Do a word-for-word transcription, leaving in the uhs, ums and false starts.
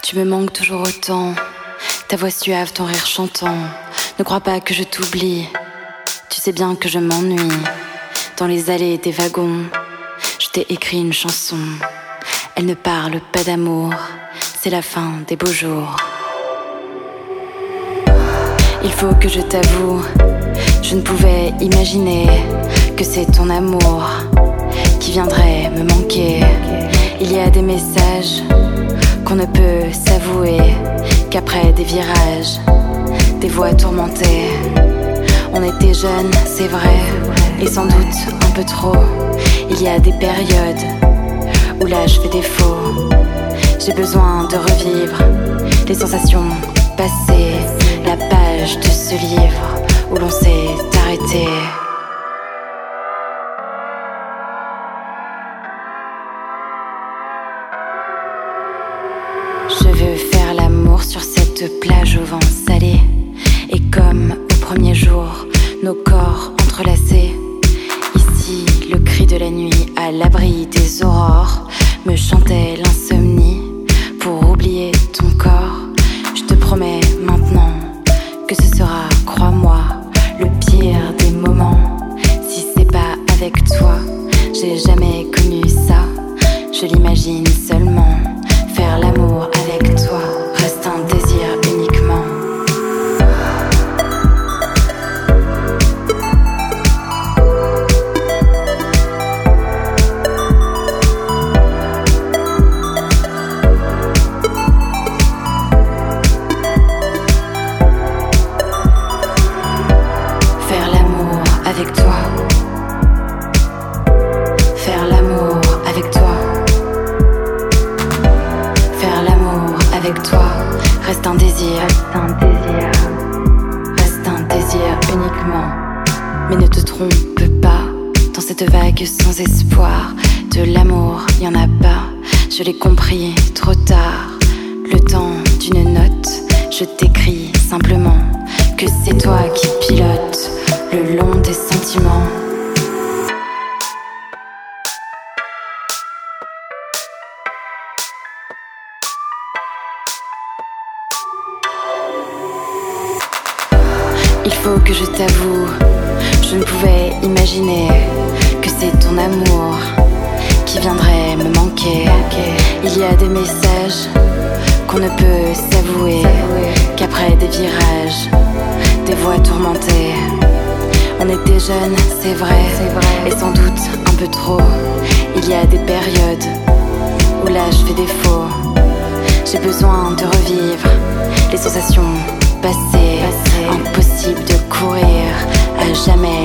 Tu me manques toujours autant, ta voix suave, ton rire chantant. Ne crois pas que je t'oublie, tu sais bien que je m'ennuie. Dans les allées des wagons, je t'ai écrit une chanson. Elle ne parle pas d'amour, c'est la fin des beaux jours. Il faut que je t'avoue, je ne pouvais imaginer que c'est ton amour qui viendrait me manquer. Il y a des messages qu'on ne peut s'avouer qu'après des virages, des voix tourmentées. On était jeunes, c'est vrai, et sans doute un peu trop. Il y a des périodes où l'âge fait défaut. J'ai besoin de revivre les sensations passées, la page de ce livre où l'on s'est arrêté. Je veux faire l'amour sur cette plage au vent salé. Et comme au premier jour, nos corps entrelacés. Ici, le cri de la nuit à l'abri des aurores me chantait l'insomnie pour oublier ton corps. Je te promets maintenant que ce sera, crois-moi, le pire des moments. Si c'est pas avec toi, j'ai jamais connu ça. Je l'imagine seulement. Faire l'amour avec toi reste un désir uniquement. Faire l'amour avec toi. Faire l'amour avec toi. Avec toi, reste un désir, reste un désir, reste un désir uniquement. Mais ne te trompe pas, dans cette vague sans espoir, de l'amour, y en a pas, je l'ai compris trop tard. Le temps d'une note, je t'écris simplement que c'est toi qui pilotes le long des sentiments. Il faut que je t'avoue, je ne pouvais imaginer que c'est ton amour qui viendrait me manquer. Il y a des messages qu'on ne peut s'avouer qu'après des virages, des voix tourmentées. On était jeunes, c'est vrai, et sans doute un peu trop. Il y a des périodes où l'âge fait défaut. J'ai besoin de revivre les sensations passées. Impossible de courir à jamais